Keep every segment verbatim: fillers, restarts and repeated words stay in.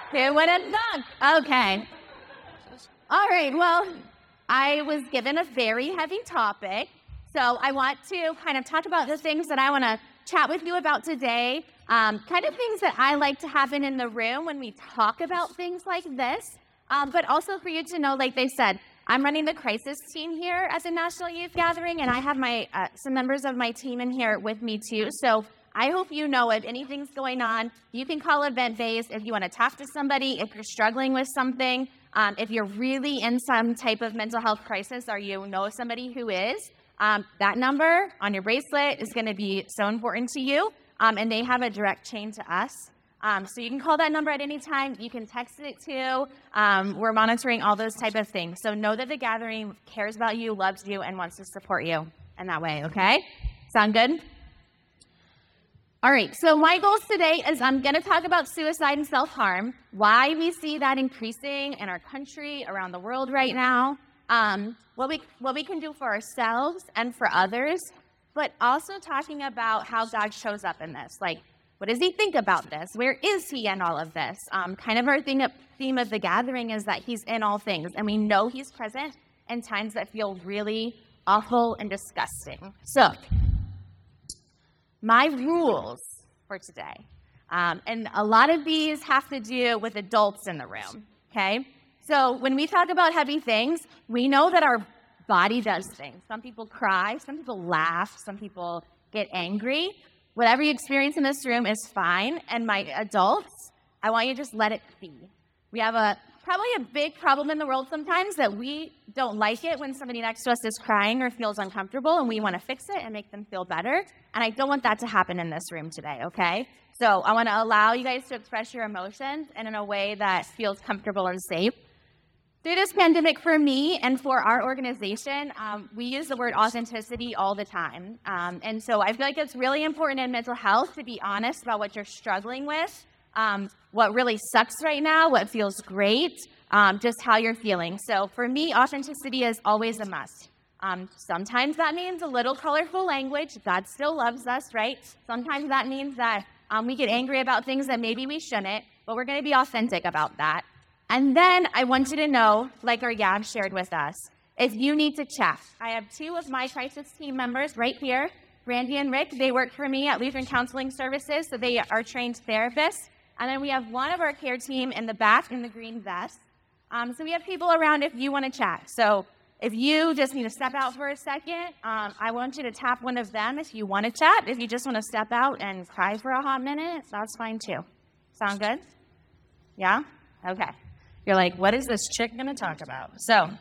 Who would have thought? Okay. All right, well, I was given a very heavy topic, so I want to kind of talk about the things that I want to chat with you about today, um, kind of things that I like to happen in the room when we talk about things like this, um, but also for you to know, like they said, I'm running the crisis team here at the National Youth Gathering, and I have my uh, some members of my team in here with me too, so I hope you know if anything's going on, you can call Event Base if you want to talk to somebody, if you're struggling with something, um, if you're really in some type of mental health crisis or you know somebody who is, um, that number on your bracelet is going to be so important to you, um, and they have a direct chain to us. Um, so you can call that number at any time. You can text it too. Um, we're monitoring all those type of things. So know that the gathering cares about you, loves you, and wants to support you in that way, okay? Sound good? All right, so my goals today is I'm going to talk about suicide and self-harm, why we see that increasing in our country, around the world right now, um, what we what we can do for ourselves and for others, but also talking about how God shows up in this. Like, what does he think about this? Where is he in all of this? Um, kind of our thing, theme of the gathering is that he's in all things, and we know he's present in times that feel really awful and disgusting. So, my rules for today, um, and a lot of these have to do with adults in the room, okay? So when we talk about heavy things, we know that our body does things. Some people cry, some people laugh, some people get angry. Whatever you experience in this room is fine, and my adults, I want you to just let it be. We have a probably a big problem in the world sometimes that we don't like it when somebody next to us is crying or feels uncomfortable, and we want to fix it and make them feel better. And I don't want that to happen in this room today, okay? So I want to allow you guys to express your emotions and in a way that feels comfortable and safe. Through this pandemic, for me and for our organization, um, we use the word authenticity all the time. Um, and so I feel like it's really important in mental health to be honest about what you're struggling with, Um, what really sucks right now, what feels great, um, just how you're feeling. So for me, authenticity is always a must. Um, sometimes that means a little colorful language. God still loves us, right? Sometimes that means that um, we get angry about things that maybe we shouldn't, but we're going to be authentic about that. And then I want you to know, like our Yab shared with us, if you need to chat. I have two of my crisis team members right here, Randy and Rick. They work for me at Lutheran Counseling Services, so they are trained therapists. And then we have one of our care team in the back in the green vest. Um, so we have people around if you want to chat. So if you just need to step out for a second, um, I want you to tap one of them if you want to chat. If you just want to step out and cry for a hot minute, that's fine too. Sound good? Yeah? Okay. You're like, what is this chick going to talk about? So,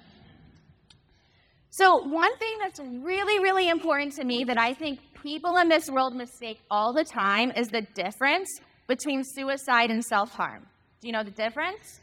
so one thing that's really, really important to me that I think people in this world mistake all the time is the difference between suicide and self-harm. Do you know the difference?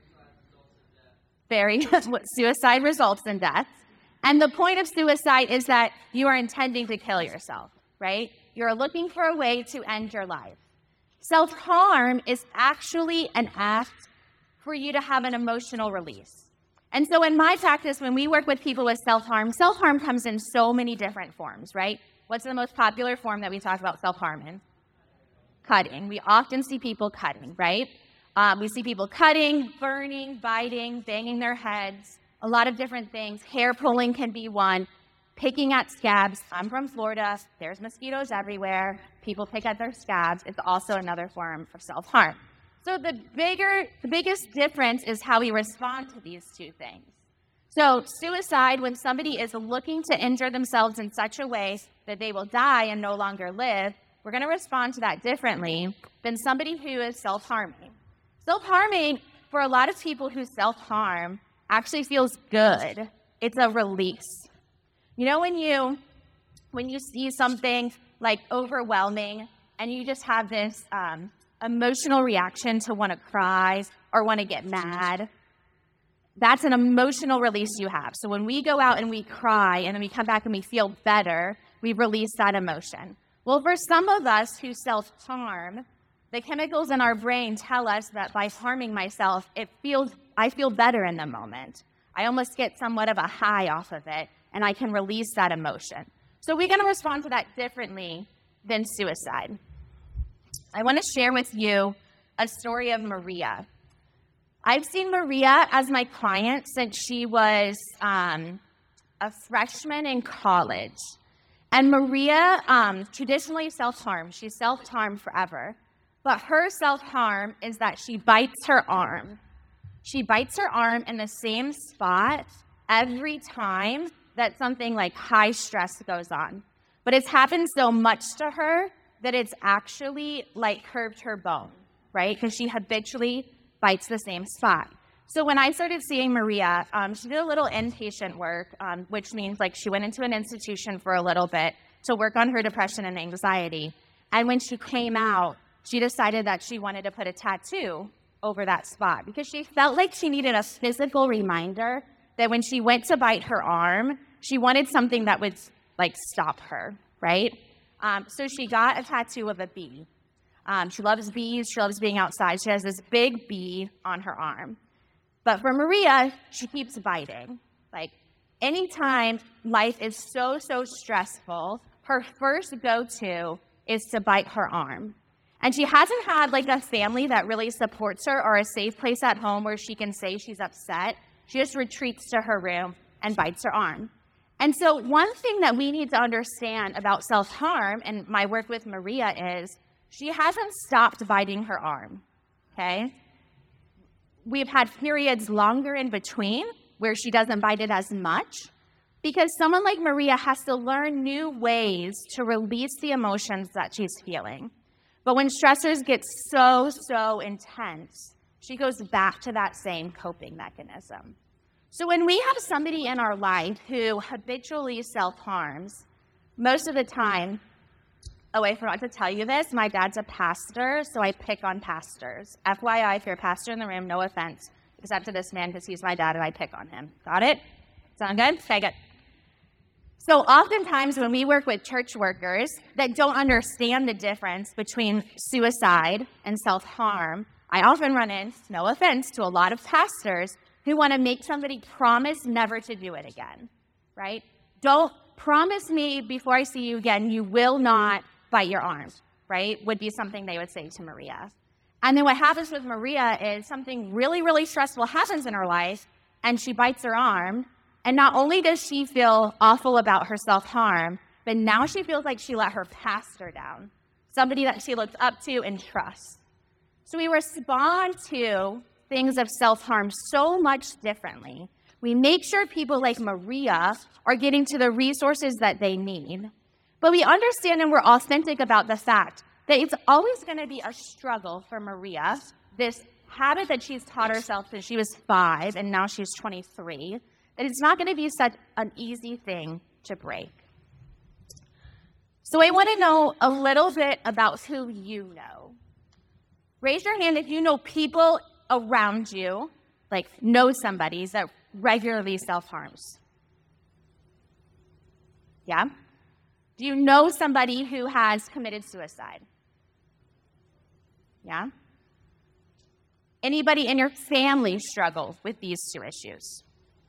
Very, suicide results in death. And the point of suicide is that you are intending to kill yourself, right? You're looking for a way to end your life. Self-harm is actually an act for you to have an emotional release. And so in my practice, when we work with people with self-harm, self-harm comes in so many different forms, right? What's the most popular form that we talk about self-harm in? Cutting. We often see people cutting, right? Um, we see people cutting, burning, biting, banging their heads, a lot of different things. Hair pulling can be one. Picking at scabs. I'm from Florida. There's mosquitoes everywhere. People pick at their scabs. It's also another form of self-harm. So the bigger, the biggest difference is how we respond to these two things. So suicide, when somebody is looking to injure themselves in such a way that they will die and no longer live, we're going to respond to that differently than somebody who is self-harming. Self-harming, for a lot of people who self-harm, actually feels good. It's a release. You know when you, when you see something like overwhelming and you just have this um, emotional reaction to want to cry or want to get mad, that's an emotional release you have. So when we go out and we cry and then we come back and we feel better, we release that emotion. Well, for some of us who self-harm, the chemicals in our brain tell us that by harming myself, it feels, I feel better in the moment. I almost get somewhat of a high off of it, and I can release that emotion. So we're going to respond to that differently than suicide. I want to share with you a story of Maria. I've seen Maria as my client since she was um, a freshman in college. And Maria um, traditionally self-harms. She self-harmed forever. But her self-harm is that she bites her arm. She bites her arm in the same spot every time that something like high stress goes on. But it's happened so much to her that it's actually like curved her bone, right? Because she habitually bites the same spot. So when I started seeing Maria, um, she did a little inpatient work, um, which means like she went into an institution for a little bit to work on her depression and anxiety. And when she came out, she decided that she wanted to put a tattoo over that spot because she felt like she needed a physical reminder that when she went to bite her arm, she wanted something that would like stop her, right? Um, so she got a tattoo of a bee. Um, she loves bees. She loves being outside. She has this big bee on her arm. But for Maria, she keeps biting. Like, anytime life is so, so stressful, her first go-to is to bite her arm. And she hasn't had, like, a family that really supports her or a safe place at home where she can say she's upset. She just retreats to her room and bites her arm. And so one thing that we need to understand about self-harm, and my work with Maria, is she hasn't stopped biting her arm, okay? We've had periods longer in between where she doesn't bite it as much because someone like Maria has to learn new ways to release the emotions that she's feeling. But when stressors get so, so intense, she goes back to that same coping mechanism. So when we have somebody in our life who habitually self-harms, most of the time, oh, I forgot to tell you this. My dad's a pastor, so I pick on pastors. F Y I, if you're a pastor in the room, no offense, except to this man because he's my dad and I pick on him. Got it? Sound good? Okay, good. So oftentimes when we work with church workers that don't understand the difference between suicide and self-harm, I often run in, no offense, to a lot of pastors who want to make somebody promise never to do it again, right? Don't promise me before I see you again, you will not bite your arm, right? Would be something they would say to Maria. And then what happens with Maria is something really, really stressful happens in her life, and she bites her arm. And not only does she feel awful about her self-harm, but now she feels like she let her pastor down, somebody that she looks up to and trusts. So we respond to things of self-harm so much differently. We make sure people like Maria are getting to the resources that they need. But we understand and we're authentic about the fact that it's always going to be a struggle for Maria, this habit that she's taught herself since she was five and now she's twenty-three, that it's not going to be such an easy thing to break. So I want to know a little bit about who you know. Raise your hand if you know people around you, like know somebody that regularly self-harms. Yeah? Do you know somebody who has committed suicide? Yeah? Anybody in your family struggle with these two issues?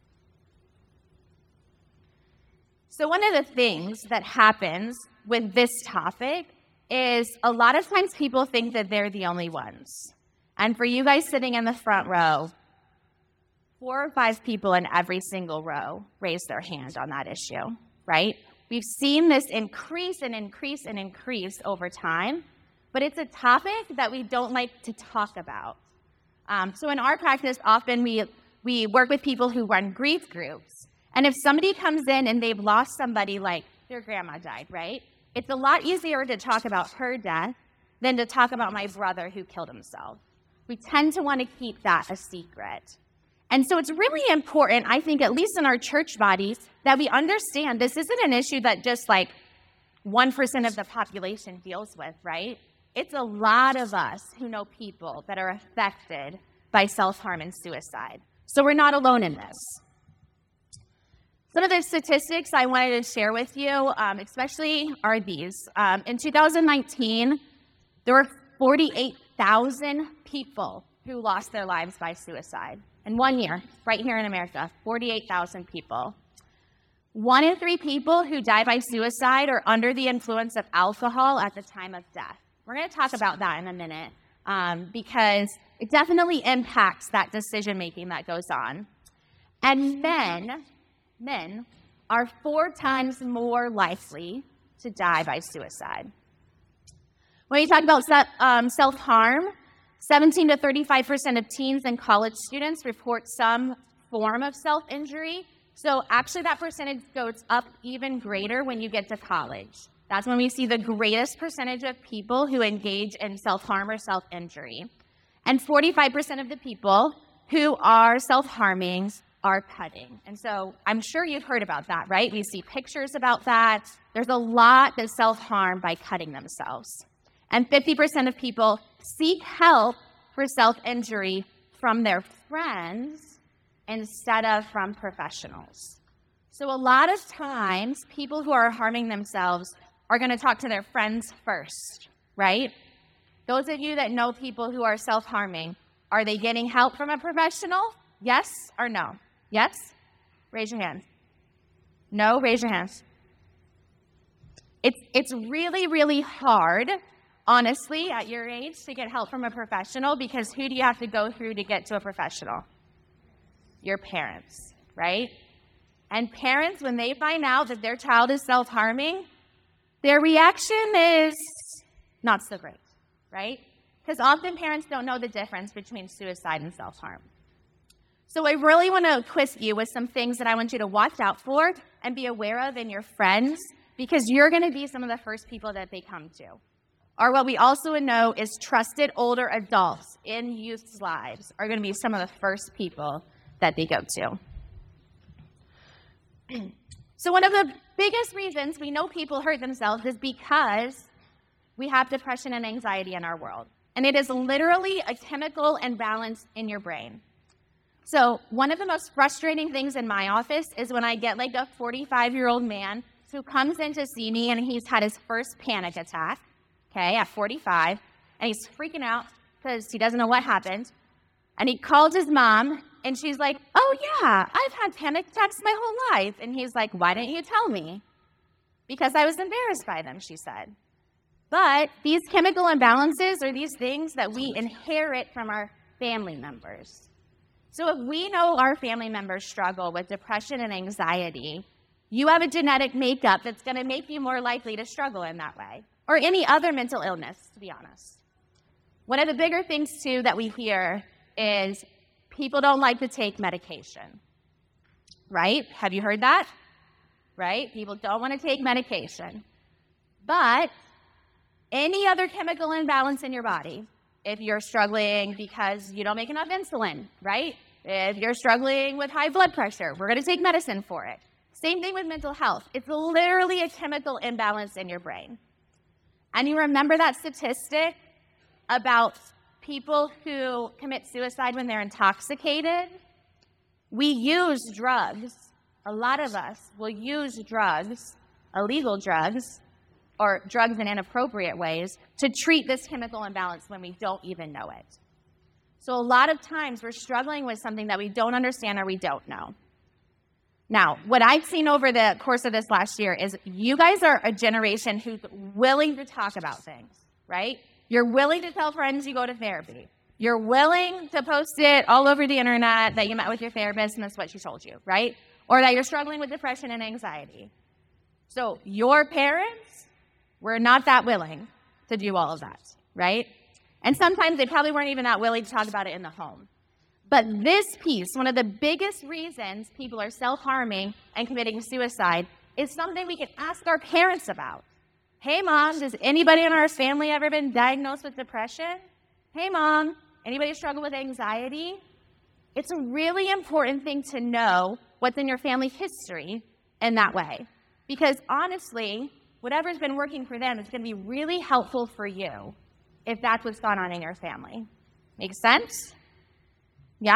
So one of the things that happens with this topic is a lot of times people think that they're the only ones. And for you guys sitting in the front row, four or five people in every single row raise their hand on that issue, right? We've seen this increase and increase and increase over time, but it's a topic that we don't like to talk about. Um, so in our practice, often we, we work with people who run grief groups. And if somebody comes in and they've lost somebody, like their grandma died, right? It's a lot easier to talk about her death than to talk about my brother who killed himself. We tend to want to keep that a secret. And so it's really important, I think, at least in our church bodies, that we understand this isn't an issue that just like one percent of the population deals with, right? It's a lot of us who know people that are affected by self-harm and suicide. So we're not alone in this. Some of the statistics I wanted to share with you, um, especially are these. Um, in two thousand nineteen, there were forty-eight thousand people who lost their lives by suicide. In one year, right here in America, forty-eight thousand people. One in three people who die by suicide are under the influence of alcohol at the time of death. We're going to talk about that in a minute um, because It definitely impacts that decision making that goes on. And men, men are four times more likely to die by suicide. When you talk about um, self-harm, seventeen to thirty-five percent of teens and college students report some form of self-injury. So actually that percentage goes up even greater when you get to college. That's when we see the greatest percentage of people who engage in self-harm or self-injury. And forty-five percent of the people who are self-harming are cutting. And so I'm sure you've heard about that, right? We see pictures about that. There's a lot that self-harm by cutting themselves. And fifty percent of people seek help for self-injury from their friends instead of from professionals. So a lot of times, people who are harming themselves are going to talk to their friends first, right? Those of you that know people who are self-harming, are they getting help from a professional? Yes or no? Yes? Raise your hand. No? Raise your hands. It's, it's really, really hard, honestly, at your age to get help from a professional, because who do you have to go through to get to a professional? Your parents, right? And parents, when they find out that their child is self-harming, their reaction is not so great, right? Because often parents don't know the difference between suicide and self-harm. So I really want to equip you with some things that I want you to watch out for and be aware of in your friends, because you're going to be some of the first people that they come to. Or what we also know is trusted older adults in youth's lives are going to be some of the first people that they go to. So one of the biggest reasons we know people hurt themselves is because we have depression and anxiety in our world. And it is literally a chemical imbalance in your brain. So one of the most frustrating things in my office is when I get like a forty-five-year-old man who comes in to see me and he's had his first panic attack, okay, at forty-five, and he's freaking out because he doesn't know what happened. And he called his mom, and she's like, oh yeah, I've had panic attacks my whole life. And he's like, why didn't you tell me? Because I was embarrassed by them, she said. But these chemical imbalances are these things that we inherit from our family members. So if we know our family members struggle with depression and anxiety, you have a genetic makeup that's going to make you more likely to struggle in that way, or any other mental illness, to be honest. One of the bigger things, too, that we hear is people don't like to take medication, right? Have you heard that? Right? People don't want to take medication. But any other chemical imbalance in your body, if you're struggling because you don't make enough insulin, right? If you're struggling with high blood pressure, we're going to take medicine for it. Same thing with mental health. It's literally a chemical imbalance in your brain. And you remember that statistic about people who commit suicide when they're intoxicated? We use drugs. A lot of us will use drugs, illegal drugs, or drugs in inappropriate ways to treat this chemical imbalance when we don't even know it. So a lot of times we're struggling with something that we don't understand or we don't know. Now, what I've seen over the course of this last year is you guys are a generation who's willing to talk about things, right? You're willing to tell friends you go to therapy. You're willing to post it all over the internet that you met with your therapist and that's what she told you, right? Or that you're struggling with depression and anxiety. So your parents were not that willing to do all of that, right? And sometimes they probably weren't even that willing to talk about it in the home. But this piece, one of the biggest reasons people are self-harming and committing suicide, is something we can ask our parents about. Hey, Mom, has anybody in our family ever been diagnosed with depression? Hey, Mom, anybody struggle with anxiety? It's a really important thing to know what's in your family history in that way. Because honestly, whatever's been working for them is going to be really helpful for you if that's what's gone on in your family. Make sense? Yeah?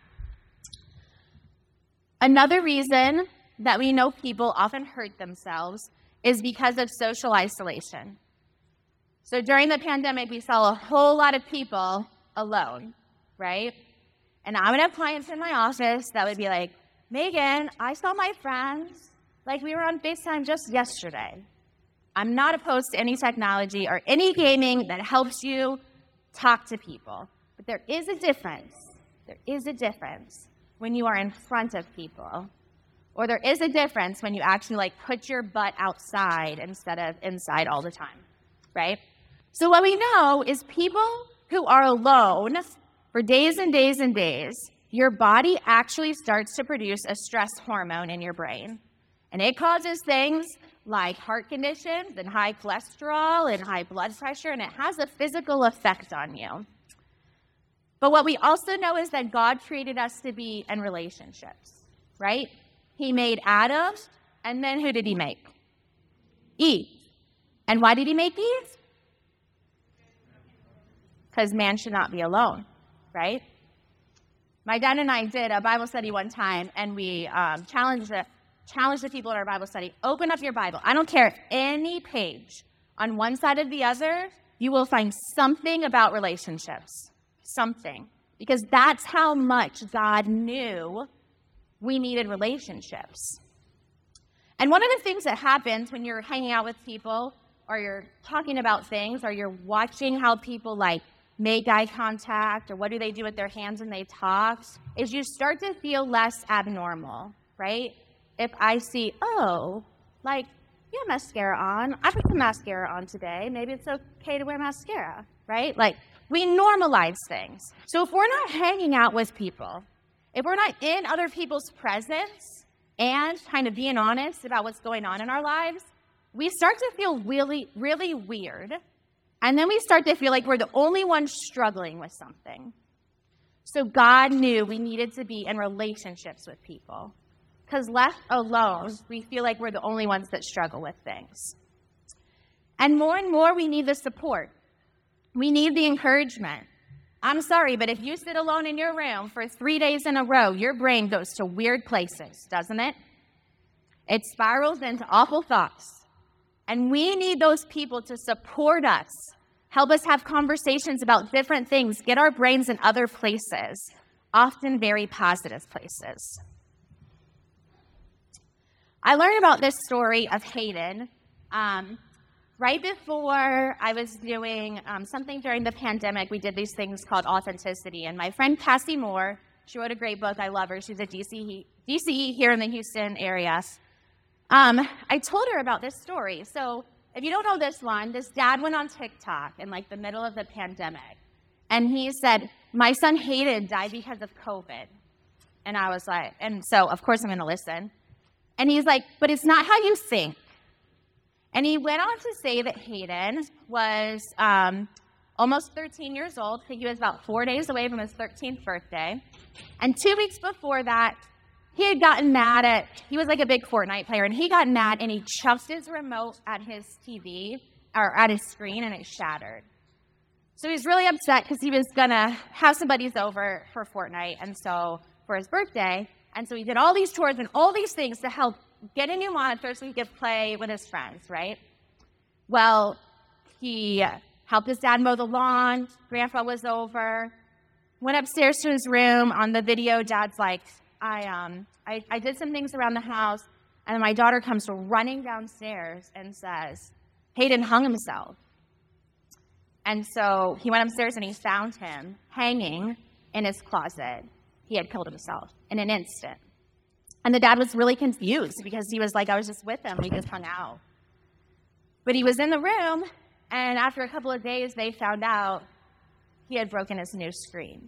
Another reason that we know people often hurt themselves is because of social isolation. So during the pandemic, we saw a whole lot of people alone, right? And I would have clients in my office that would be like, Megan, I saw my friends, like we were on FaceTime just yesterday. I'm not opposed to any technology or any gaming that helps you talk to people. But there is a difference. There is a difference when you are in front of people. Or there is a difference when you actually like put your butt outside instead of inside all the time, right? So what we know is people who are alone for days and days and days, your body actually starts to produce a stress hormone in your brain. And it causes things like heart conditions and high cholesterol and high blood pressure, and it has a physical effect on you. But what we also know is that God created us to be in relationships, right? He made Adam, and then who did he make? Eve. And why did he make Eve? Because man should not be alone, right? My dad and I did a Bible study one time, and we um, challenged, the, challenged the people in our Bible study, open up your Bible. I don't care if any page on one side or the other, you will find something about relationships, something. Because that's how much God knew we needed relationships. And one of the things that happens when you're hanging out with people, or you're talking about things, or you're watching how people like make eye contact, or what do they do with their hands when they talk, is you start to feel less abnormal, right? If I see, oh, like, you have mascara on. I put some mascara on today. Maybe it's okay to wear mascara, right? Like, we normalize things. So if we're not hanging out with people, if we're not in other people's presence and kind of being honest about what's going on in our lives, we start to feel really, really weird. And then we start to feel like we're the only ones struggling with something. So God knew we needed to be in relationships with people. Because left alone, we feel like we're the only ones that struggle with things. And more and more, we need the support. We need the encouragement. I'm sorry, but if you sit alone in your room for three days in a row, your brain goes to weird places, doesn't it? It spirals into awful thoughts. And we need those people to support us, help us have conversations about different things, get our brains in other places, often very positive places. I learned about this story of Hayden um, right before I was doing um, something during the pandemic. We did these things called Authenticity. And my friend Cassie Moore, she wrote a great book. I love her. She's a D C E here in the Houston area. Um, I told her about this story. So if you don't know this one, this dad went on TikTok in like the middle of the pandemic. And he said, my son Hayden died because of COVID. And I was like, and so of course I'm going to listen. And he's like, but it's not how you think. And he went on to say that Hayden was um, almost thirteen years old. I think he was about four days away from his thirteenth birthday. And two weeks before that, he had gotten mad at, he was like a big Fortnite player, and he got mad and he chucked his remote at his T V, or at his screen, and it shattered. So he was really upset because he was gonna have some buddies over for Fortnite, and so for his birthday, and so he did all these tours and all these things to help get a new monitor so he could play with his friends, right? Well, he helped his dad mow the lawn, Grandpa was over, went upstairs to his room. On the video, Dad's like, I, um, I, I did some things around the house, and then my daughter comes running downstairs and says, Hayden hung himself. And so he went upstairs and he found him hanging in his closet. He had killed himself in an instant. And the dad was really confused because he was like, I was just with him. We just hung out. But he was in the room, and after a couple of days, they found out he had broken his new screen.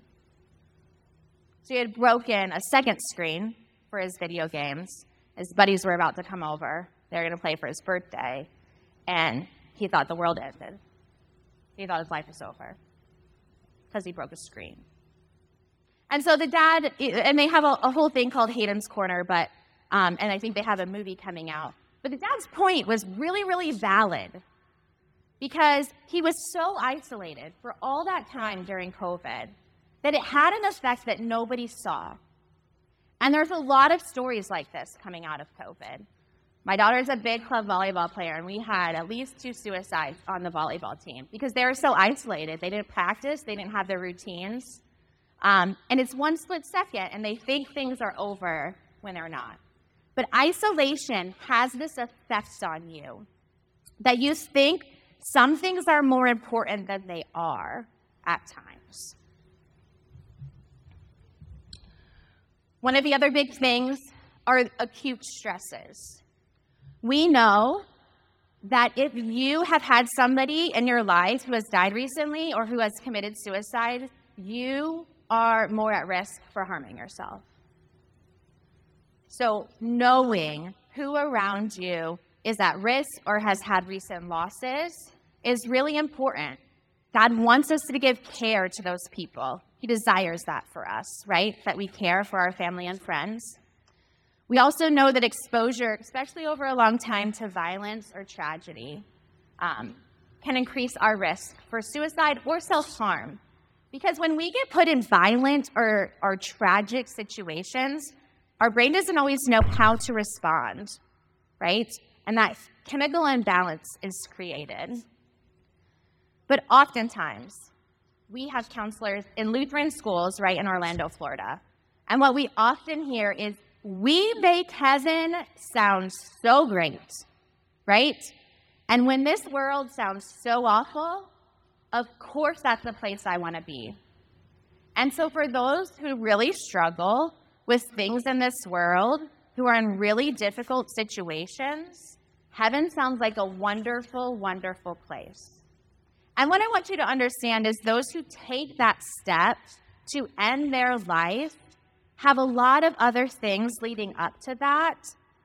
So he had broken a second screen for his video games. His buddies were about to come over. They were going to play for his birthday. And he thought the world ended. He thought his life was over because he broke a screen. And so the dad, and they have a, a whole thing called Hayden's Corner, but um, and I think they have a movie coming out. But the dad's point was really, really valid because he was so isolated for all that time during COVID that it had an effect that nobody saw. And there's a lot of stories like this coming out of COVID. My daughter's a big club volleyball player, and we had at least two suicides on the volleyball team because they were so isolated. They didn't practice. They didn't have their routines. Um, and it's one split second, and they think things are over when they're not. But isolation has this effect on you that you think some things are more important than they are at times. One of the other big things are acute stresses. We know that if you have had somebody in your life who has died recently or who has committed suicide, you are more at risk for harming yourself. So knowing who around you is at risk or has had recent losses is really important. God wants us to give care to those people. He desires that for us, right? That we care for our family and friends. We also know that exposure, especially over a long time, to violence or tragedy um, can increase our risk for suicide or self-harm. Because when we get put in violent or, or tragic situations, our brain doesn't always know how to respond, right? And that chemical imbalance is created. But oftentimes, we have counselors in Lutheran schools right in Orlando, Florida. And what we often hear is, we make heaven sound so great, right? And when this world sounds so awful, of course that's the place I want to be. And so for those who really struggle with things in this world, who are in really difficult situations, heaven sounds like a wonderful, wonderful place. And what I want you to understand is those who take that step to end their life have a lot of other things leading up to that,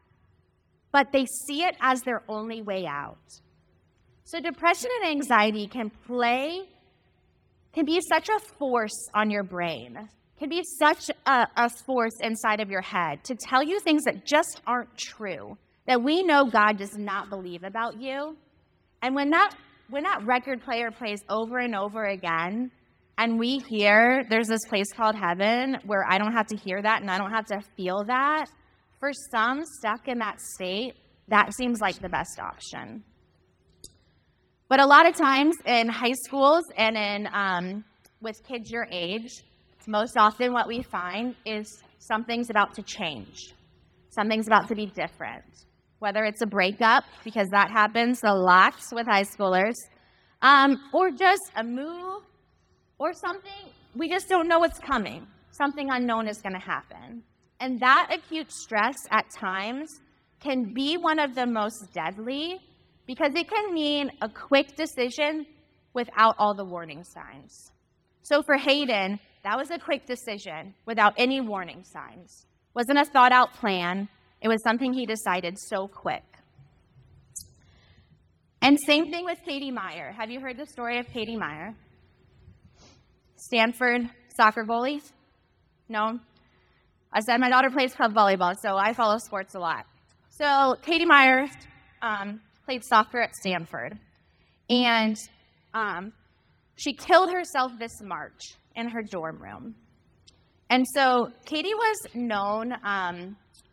but they see it as their only way out. So depression and anxiety can play, can be such a force on your brain, can be such a, a force inside of your head to tell you things that just aren't true, that we know God does not believe about you. And when that when that record player plays over and over again, and we hear there's this place called heaven where I don't have to hear that and I don't have to feel that, for some stuck in that state, that seems like the best option. But a lot of times in high schools and in um, with kids your age, most often what we find is something's about to change. Something's about to be different. Whether it's a breakup, because that happens a lot with high schoolers, um, or just a move, or something, we just don't know what's coming. Something unknown is going to happen. And that acute stress at times can be one of the most deadly because it can mean a quick decision without all the warning signs. So for Hayden, that was a quick decision without any warning signs. Wasn't a thought out plan. It was something he decided so quick. And same thing with Katie Meyer. Have you heard the story of Katie Meyer? Stanford soccer goalie? No? I said my daughter plays club volleyball, so I follow sports a lot. So Katie Meyer um, played soccer at Stanford, and um, she killed herself this March in her dorm room. And so Katie was known um,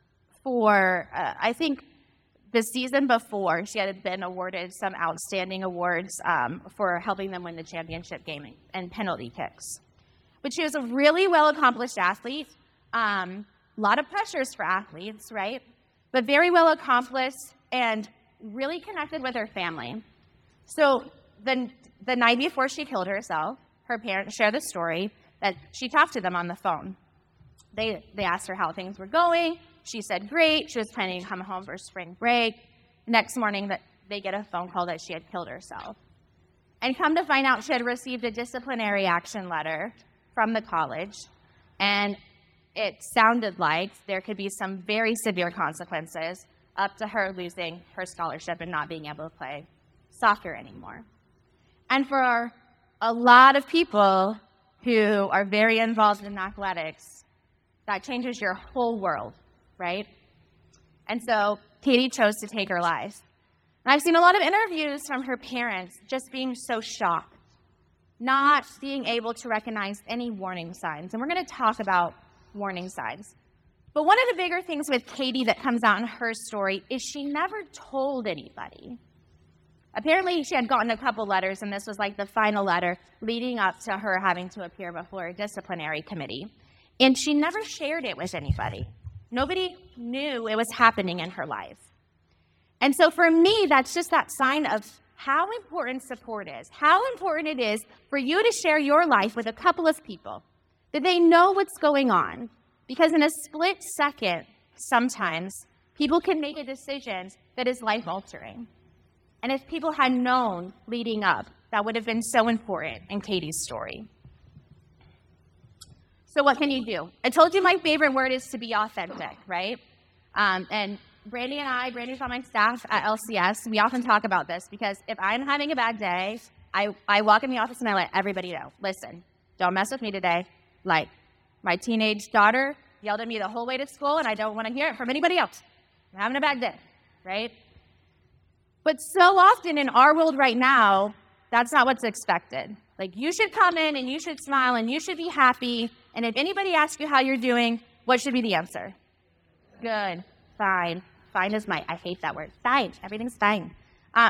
for, uh, I think, the season before, she had been awarded some outstanding awards um, for helping them win the championship game and penalty kicks. But she was a really well-accomplished athlete. Um, a lot of pressures for athletes, right? But very well-accomplished and really connected with her family. So the, the night before she killed herself, her parents share the story that she talked to them on the phone. They, they asked her how things were going. She said, great. She was planning to come home for spring break. Next morning, that they get a phone call that she had killed herself. And come to find out, she had received a disciplinary action letter from the college. And it sounded like there could be some very severe consequences up to her losing her scholarship and not being able to play soccer anymore. And for our, a lot of people who are very involved in athletics, that changes your whole world, right? And so Katie chose to take her life. And I've seen a lot of interviews from her parents just being so shocked, not being able to recognize any warning signs. And we're going to talk about warning signs. But one of the bigger things with Katie that comes out in her story is she never told anybody. Apparently, she had gotten a couple letters, and this was like the final letter leading up to her having to appear before a disciplinary committee. And she never shared it with anybody. Nobody knew it was happening in her life. And so for me, that's just that sign of how important support is, how important it is for you to share your life with a couple of people, that they know what's going on, Because in a split second, sometimes, people can make a decision that is life-altering. And if people had known leading up, that would have been so important in Katie's story. So what can you do? I told you my favorite word is to be authentic, right? Um, and Brandy and I, Brandy's on my staff at L C S, we often talk about this because if I'm having a bad day, I, I walk in the office and I let everybody know, listen, don't mess with me today. Like, my teenage daughter yelled at me the whole way to school and I don't want to hear it from anybody else. I'm having a bad day, right? But so often in our world right now, that's not what's expected. Like, you should come in and you should smile and you should be happy. And if anybody asks you how you're doing, what should be the answer? Good, fine. Fine is my, I hate that word. Fine, everything's fine. Uh,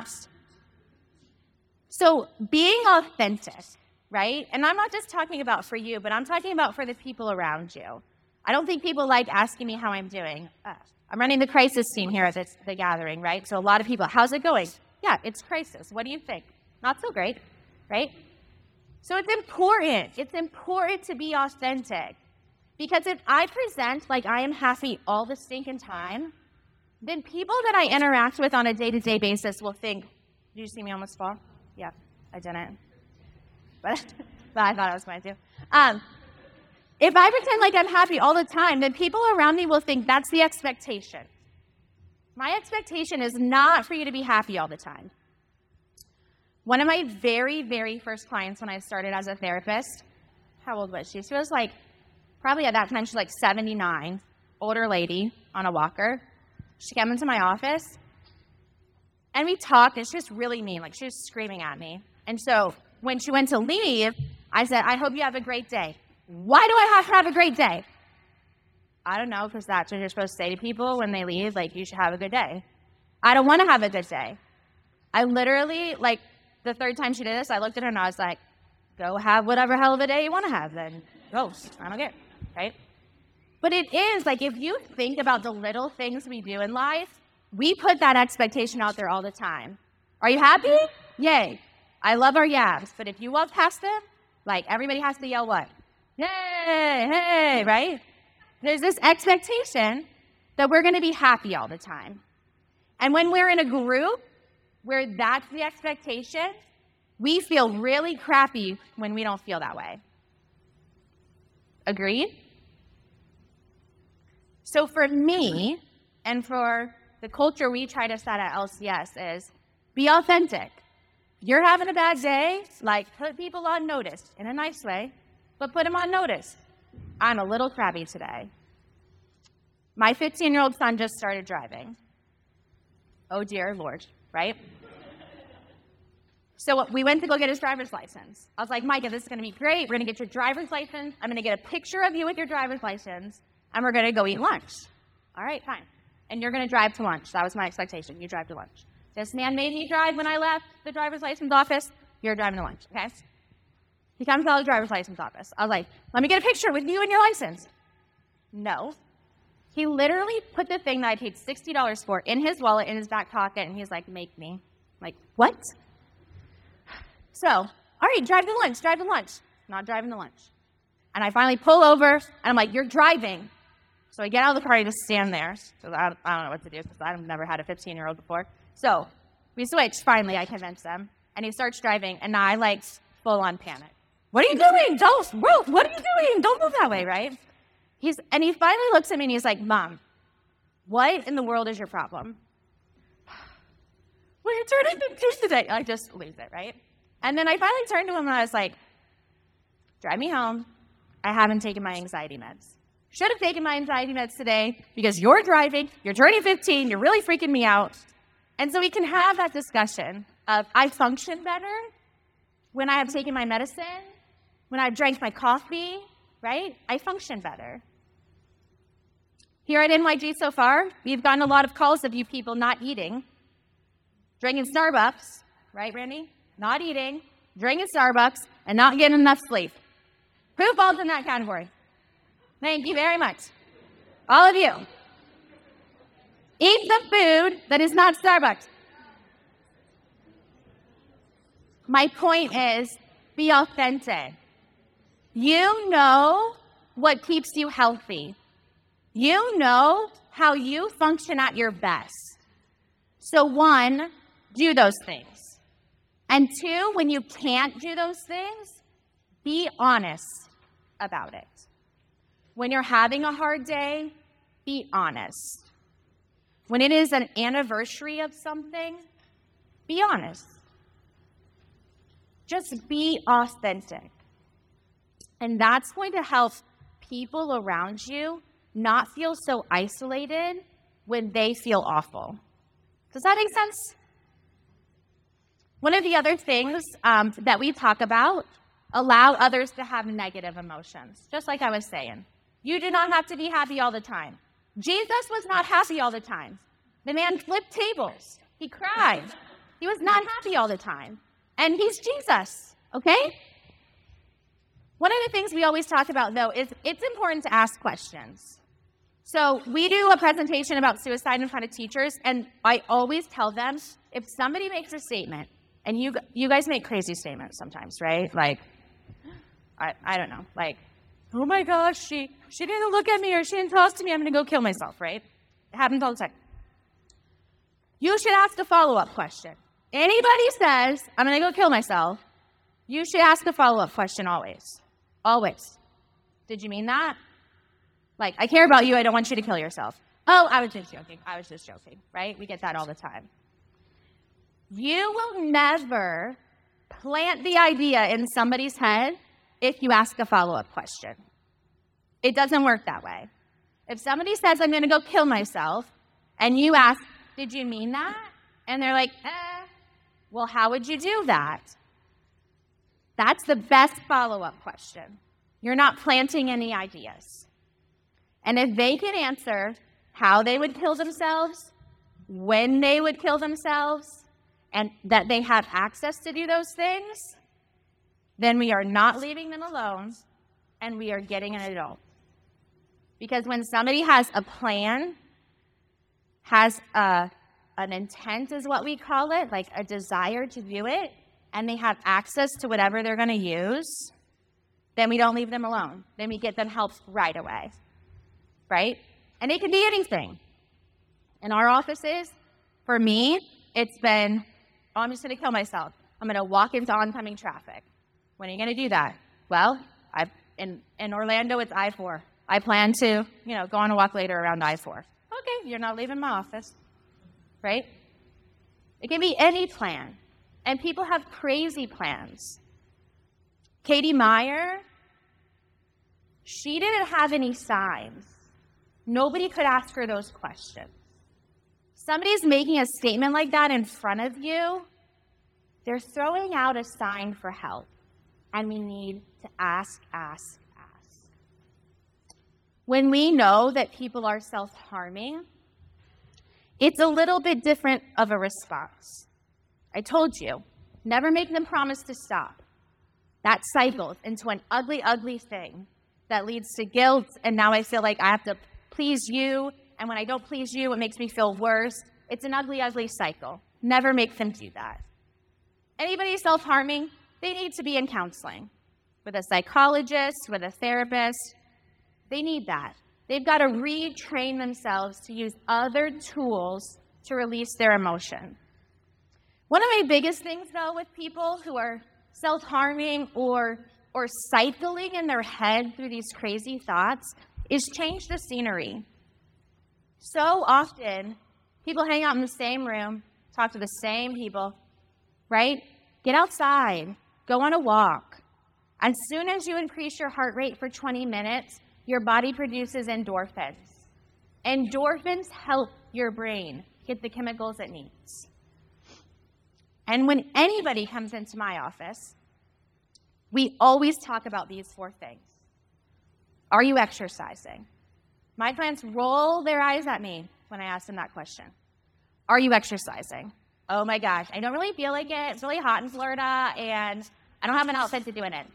so being authentic, right? And I'm not just talking about for you, but I'm talking about for the people around you. I don't think people like asking me how I'm doing. Uh, I'm running the crisis team here at this, the gathering, right? So a lot of people, how's it going? Yeah, it's crisis. What do you think? Not so great, right? So it's important. It's important to be authentic. Because if I present like I am happy all the stinking time, then people that I interact with on a day-to-day basis will think, did you see me almost fall? Yeah, I didn't. But, but I thought I was going to. Um, if I pretend like I'm happy all the time, then people around me will think that's the expectation. My expectation is not for you to be happy all the time. One of my very, very first clients when I started as a therapist, how old was she? She was like, probably at that time, she was like seventy-nine, older lady on a walker. She came into my office, and we talked, and she was really mean. Like, she was screaming at me. And so when she went to leave, I said, I hope you have a great day. Why do I have to have a great day? I don't know, because that's what you're supposed to say to people when they leave, like, you should have a good day. I don't want to have a good day. I literally, like, the third time she did this, I looked at her and I was like, go have whatever hell of a day you want to have then. Go, I don't care, right? But it is, like, if you think about the little things we do in life, we put that expectation out there all the time. Are you happy? Yay. I love our yabs, but if you walk past them, like, everybody has to yell what? Yay, hey, right? There's this expectation that we're going to be happy all the time. And when we're in a group where that's the expectation, we feel really crappy when we don't feel that way. Agreed? So for me, and for the culture we try to set at L C S is, be authentic. You're having a bad day, like, put people on notice in a nice way, but put them on notice. I'm a little crabby today. My fifteen-year-old son just started driving. Oh dear Lord, right? So we went to go get his driver's license. I was like, Micah, this is going to be great. We're going to get your driver's license. I'm going to get a picture of you with your driver's license, and we're going to go eat lunch. All right, fine. And you're going to drive to lunch. That was my expectation. You drive to lunch. This man made me drive when I left the driver's license office. You're driving to lunch, okay? He comes out of the driver's license office. I was like, let me get a picture with you and your license. No. He literally put the thing that I paid sixty dollars for in his wallet, in his back pocket, and he's like, make me. I'm like, what? So, all right, drive to lunch, drive to lunch. Not driving to lunch. And I finally pull over, and I'm like, you're driving. So I get out of the car and just stand there. So I don't, I don't know what to do, because I've never had a fifteen-year-old before. So we switch. Finally, I convince him. And he starts driving, and now I, like, full-on panic. What are you doing? Don't move. What are you doing? Don't move that way, right? He's, and he finally looks at me, and he's like, Mom, what in the world is your problem? Well, you turned into two today. I just lose it, right? And then I finally turned to him, and I was like, drive me home. I haven't taken my anxiety meds. Should have taken my anxiety meds today because you're driving, you're turning fifteen, you're really freaking me out. And so we can have that discussion of, I function better when I have taken my medicine, when I've drank my coffee, right? I function better. Here at N Y G so far, we've gotten a lot of calls of you people not eating, drinking Starbucks, right, Randy? Not eating, drinking Starbucks, and not getting enough sleep. Who falls in that category? Thank you very much. All of you. Eat the food that is not Starbucks. My point is, be authentic. You know what keeps you healthy. You know how you function at your best. So one, do those things. And two, when you can't do those things, be honest about it. When you're having a hard day, be honest. When it is an anniversary of something, be honest. Just be authentic. And that's going to help people around you not feel so isolated when they feel awful. Does that make sense? One of the other things um, that we talk about, allow others to have negative emotions, just like I was saying. You do not have to be happy all the time. Jesus was not happy all the time. The man flipped tables. He cried. He was not happy all the time. And he's Jesus, okay? One of the things we always talk about, though, is it's important to ask questions. So we do a presentation about suicide in front of teachers, and I always tell them, if somebody makes a statement, and you you guys make crazy statements sometimes, right? Like, I, I don't know, like, oh my gosh, she, she didn't look at me or she didn't talk to me, I'm going to go kill myself, right? It happens all the time. You should ask a follow-up question. Anybody says, I'm going to go kill myself, you should ask a follow-up question always. Always. Did you mean that? Like, I care about you, I don't want you to kill yourself. Oh, I was just joking. I was just joking, right? We get that all the time. You will never plant the idea in somebody's head if you ask a follow-up question. It doesn't work that way. If somebody says, I'm going to go kill myself, and you ask, did you mean that? And they're like, eh, well, how would you do that? That's the best follow-up question. You're not planting any ideas. And if they can answer how they would kill themselves, when they would kill themselves, and that they have access to do those things, then we are not leaving them alone, and we are getting an adult. Because when somebody has a plan, has a, an intent is what we call it, like a desire to do it, and they have access to whatever they're going to use, then we don't leave them alone. Then we get them help right away, right? And it can be anything. In our offices, for me, it's been, oh, I'm just going to kill myself. I'm going to walk into oncoming traffic. When are you going to do that? Well, I've, in, in Orlando, it's I four. I plan to, you know, go on a walk later around I four. Okay, you're not leaving my office, right? It can be any plan. And people have crazy plans. Katie Meyer, she didn't have any signs. Nobody could ask her those questions. Somebody's making a statement like that in front of you, they're throwing out a sign for help. And we need to ask, ask, ask. When we know that people are self-harming, it's a little bit different of a response. I told you, never make them promise to stop. That cycles into an ugly, ugly thing that leads to guilt, and now I feel like I have to please you, and when I don't please you, it makes me feel worse. It's an ugly, ugly cycle. Never make them do that. Anybody self-harming, they need to be in counseling with a psychologist, with a therapist. They need that. They've got to retrain themselves to use other tools to release their emotion. One of my biggest things, though, with people who are self-harming or, or cycling in their head through these crazy thoughts is change the scenery. So often, people hang out in the same room, talk to the same people, right? Get outside. Go on a walk. As soon as you increase your heart rate for twenty minutes, your body produces endorphins. Endorphins help your brain get the chemicals it needs. And when anybody comes into my office, we always talk about these four things. Are you exercising? My clients roll their eyes at me when I ask them that question. Are you exercising? Oh my gosh, I don't really feel like it. It's really hot in Florida, and I don't have an outfit to do in it.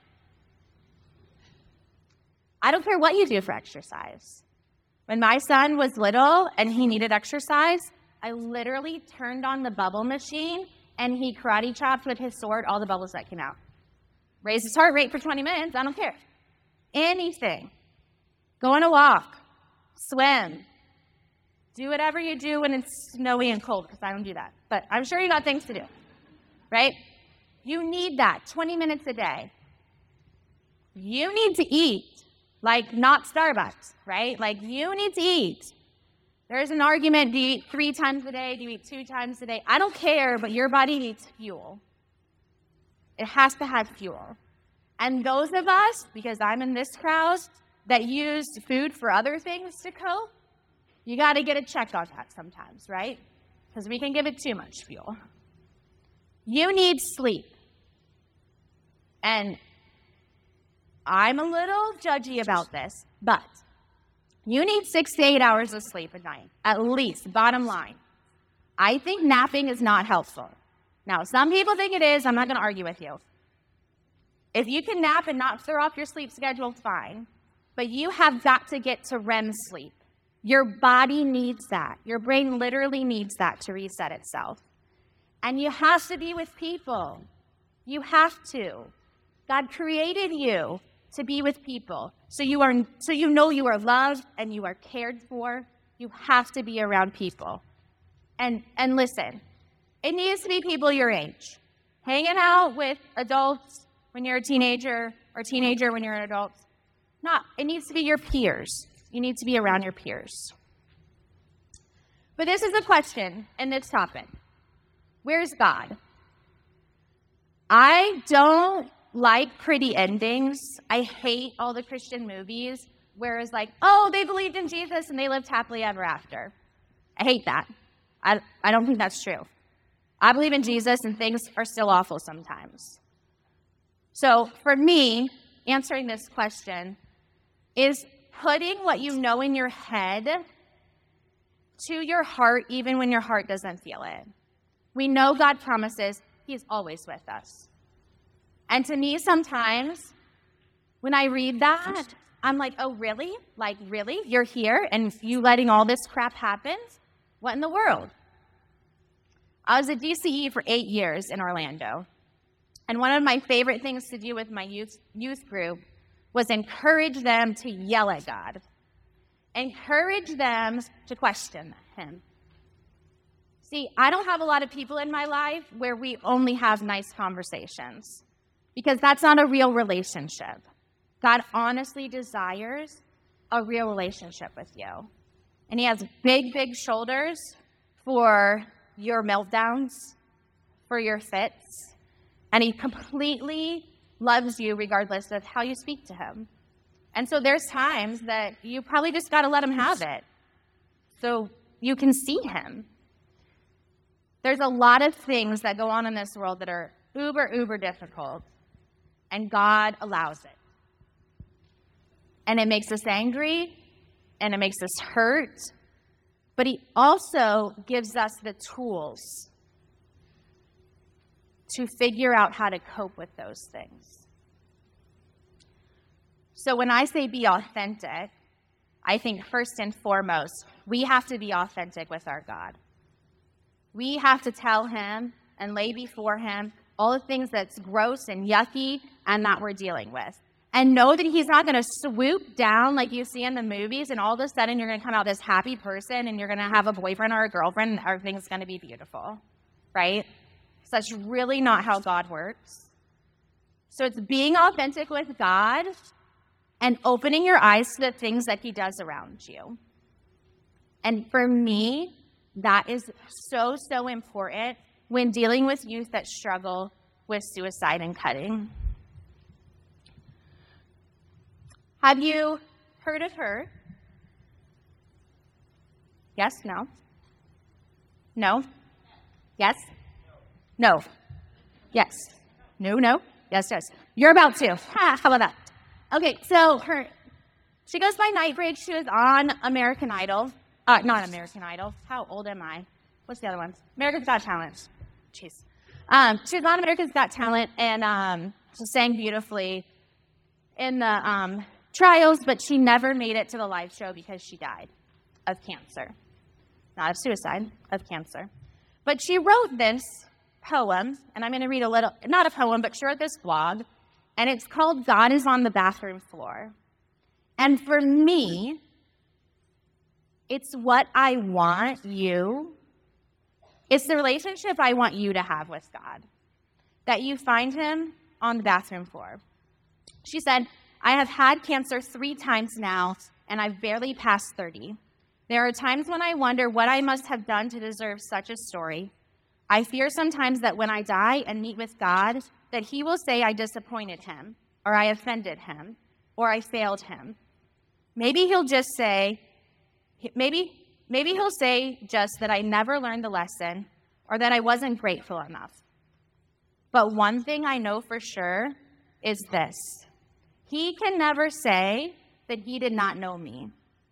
I don't care what you do for exercise. When my son was little and he needed exercise, I literally turned on the bubble machine and he karate chopped with his sword all the bubbles that came out. Raised his heart rate for twenty minutes, I don't care. Anything. Go on a walk. swim, do whatever you do when it's snowy and cold, because I don't do that. But I'm sure you got things to do, right? You need that twenty minutes a day. You need to eat, like not Starbucks, right? Like you need to eat. There's an argument, do you eat three times a day? Do you eat two times a day? I don't care, but your body needs fuel. It has to have fuel. And those of us, because I'm in this crowd, that use food for other things to cope, you got to get a check on that sometimes, right? Because we can give it too much fuel. You need sleep. And I'm a little judgy about this, but you need six to eight hours of sleep a night, at least, bottom line. I think napping is not helpful. Now, some people think it is. I'm not going to argue with you. If you can nap and not throw off your sleep schedule, fine. But you have got to get to R E M sleep. Your body needs that. Your brain literally needs that to reset itself. And you have to be with people. You have to. God created you to be with people. So you are, so you know you are loved and you are cared for. You have to be around people. And and listen, it needs to be people your age. Hanging out with adults when you're a teenager or teenager when you're an adult. Not, it needs to be your peers. You need to be around your peers. But this is a question in this topic. Where's God? I don't like pretty endings. I hate all the Christian movies where it's like, oh, they believed in Jesus and they lived happily ever after. I hate that. I, I don't think that's true. I believe in Jesus and things are still awful sometimes. So for me, answering this question is putting what you know in your head to your heart even when your heart doesn't feel it. We know God promises He's always with us. And to me, sometimes, when I read that, I'm like, oh, really? Like, really? You're here and you letting all this crap happen? What in the world? I was at D C E for eight years in Orlando. And one of my favorite things to do with my youth, youth group was encourage them to yell at God. Encourage them to question Him. See, I don't have a lot of people in my life where we only have nice conversations, because that's not a real relationship. God honestly desires a real relationship with you. And He has big, big shoulders for your meltdowns, for your fits. And He completely loves you regardless of how you speak to Him. And so there's times that you probably just got to let Him have it so you can see Him. There's a lot of things that go on in this world that are uber, uber difficult. And God allows it. And it makes us angry, and it makes us hurt, but He also gives us the tools to figure out how to cope with those things. So when I say be authentic, I think first and foremost, we have to be authentic with our God. We have to tell Him and lay before Him all the things that's gross and yucky and that we're dealing with. And know that He's not going to swoop down like you see in the movies and all of a sudden you're going to come out this happy person and you're going to have a boyfriend or a girlfriend and everything's going to be beautiful, right? So that's really not how God works. So it's being authentic with God and opening your eyes to the things that He does around you. And for me, that is so, so important when dealing with youth that struggle with suicide and cutting. Have you heard of her? Yes? No? No? Yes? No. Yes. No, no. Yes, yes. You're about to. Ha, how about that? Okay, so her, she goes by Nightbreed. She was on American Idol. Uh, not American Idol. How old am I? What's the other one? America's Got Talent. Jeez. Um, she was on America's Got Talent, and um, she sang beautifully in the um, trials, but she never made it to the live show because she died of cancer. Not of suicide, of cancer. But she wrote this poem, and I'm going to read a little, not a poem, but she wrote this blog, and it's called God is on the Bathroom Floor. And for me, It's what I want you, it's the relationship I want you to have with God, that you find him on the bathroom floor. She said, I have had cancer three times now, and I've barely passed thirty. There are times when I wonder what I must have done to deserve such a story. I fear sometimes that when I die and meet with God, that he will say I disappointed him, or I offended him, or I failed him. Maybe he'll just say, maybe, maybe he'll say just that I never learned the lesson, or that I wasn't grateful enough. But one thing I know for sure is this. He can never say that he did not know me.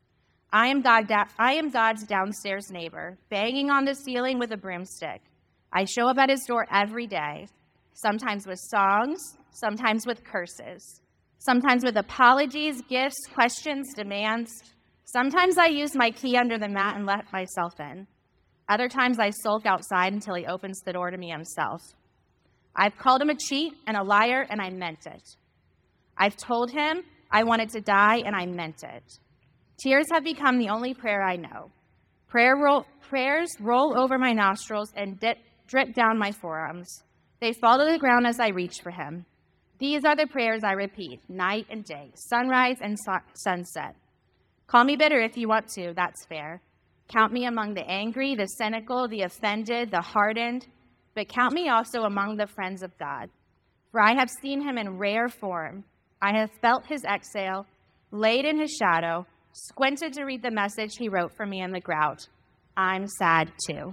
I am, God da- I am God's downstairs neighbor, banging on the ceiling with a broomstick. I show up at his door every day, sometimes with songs, sometimes with curses, sometimes with apologies, gifts, questions, demands. Sometimes I use my key under the mat and let myself in. Other times I sulk outside until he opens the door to me himself. I've called him a cheat and a liar, and I meant it. I've told him I wanted to die, and I meant it. Tears have become the only prayer I know. Prayer roll, prayers roll over my nostrils and dip, drip down my forearms. They fall to the ground as I reach for him. These are the prayers I repeat night and day, sunrise and su- sunset. Call me bitter if you want to, that's fair. Count me among the angry, the cynical, the offended, the hardened, but count me also among the friends of God. For I have seen him in rare form. I have felt his exhale, laid in his shadow, squinted to read the message he wrote for me in the grout. I'm sad too.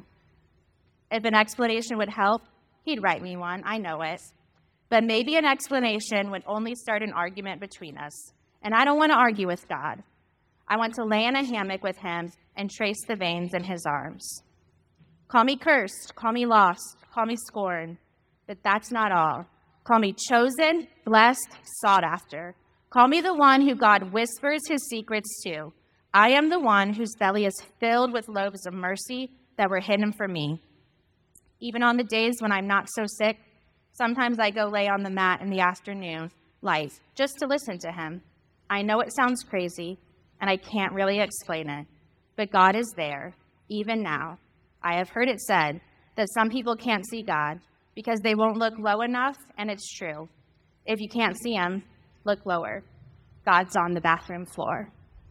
If an explanation would help, he'd write me one, I know it. But maybe an explanation would only start an argument between us. And I don't want to argue with God. I want to lay in a hammock with him and trace the veins in his arms. Call me cursed, call me lost, call me scorned, but that's not all. Call me chosen, blessed, sought after. Call me the one who God whispers his secrets to. I am the one whose belly is filled with loaves of mercy that were hidden for me. Even on the days when I'm not so sick, sometimes I go lay on the mat in the afternoon light just to listen to him. I know it sounds crazy, and I can't really explain it, but God is there, even now. I have heard it said that some people can't see God because they won't look low enough, and it's true. If you can't see him, look lower. God's on the bathroom floor.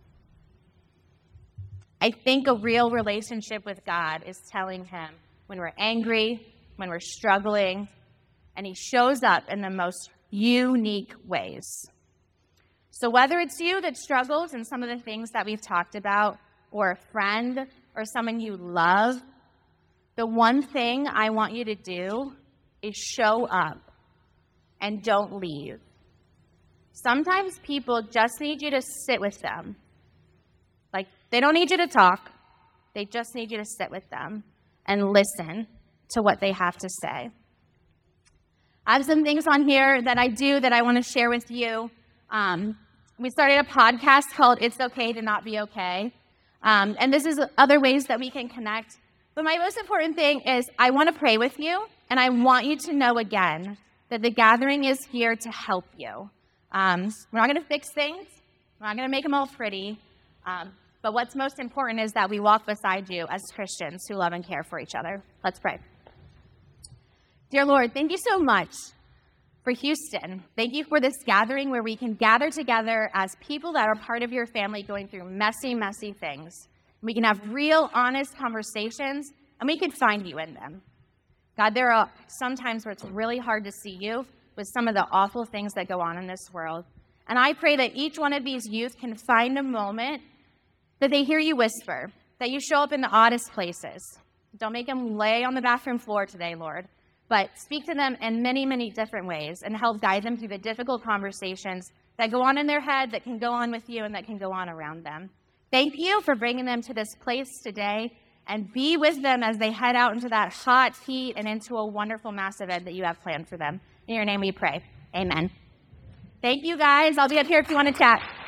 I think a real relationship with God is telling him when we're angry, when we're struggling, and he shows up in the most unique ways. So whether it's you that struggles in some of the things that we've talked about, or a friend, or someone you love, the one thing I want you to do is show up and don't leave. Sometimes people just need you to sit with them. Like, they don't need you to talk. They just need you to sit with them and listen to what they have to say. I have some things on here that I do that I want to share with you. Um, we started a podcast called It's Okay to Not Be Okay. Um, and this is other ways that we can connect. But my most important thing is I want to pray with you, and I want you to know again that the gathering is here to help you. Um, we're not going to fix things. We're not going to make them all pretty. Um, but what's most important is that we walk beside you as Christians who love and care for each other. Let's pray. Dear Lord, thank you so much for Houston. Thank you for this gathering where we can gather together as people that are part of your family going through messy, messy things. We can have real, honest conversations, and we can find you in them. God, there are some times where it's really hard to see you with some of the awful things that go on in this world. And I pray that each one of these youth can find a moment that they hear you whisper, that you show up in the oddest places. Don't make them lay on the bathroom floor today, Lord, but speak to them in many, many different ways and help guide them through the difficult conversations that go on in their head, that can go on with you, and that can go on around them. Thank you for bringing them to this place today, and be with them as they head out into that hot heat and into a wonderful mass event that you have planned for them. In your name we pray. Amen. Thank you, guys. I'll be up here if you want to chat.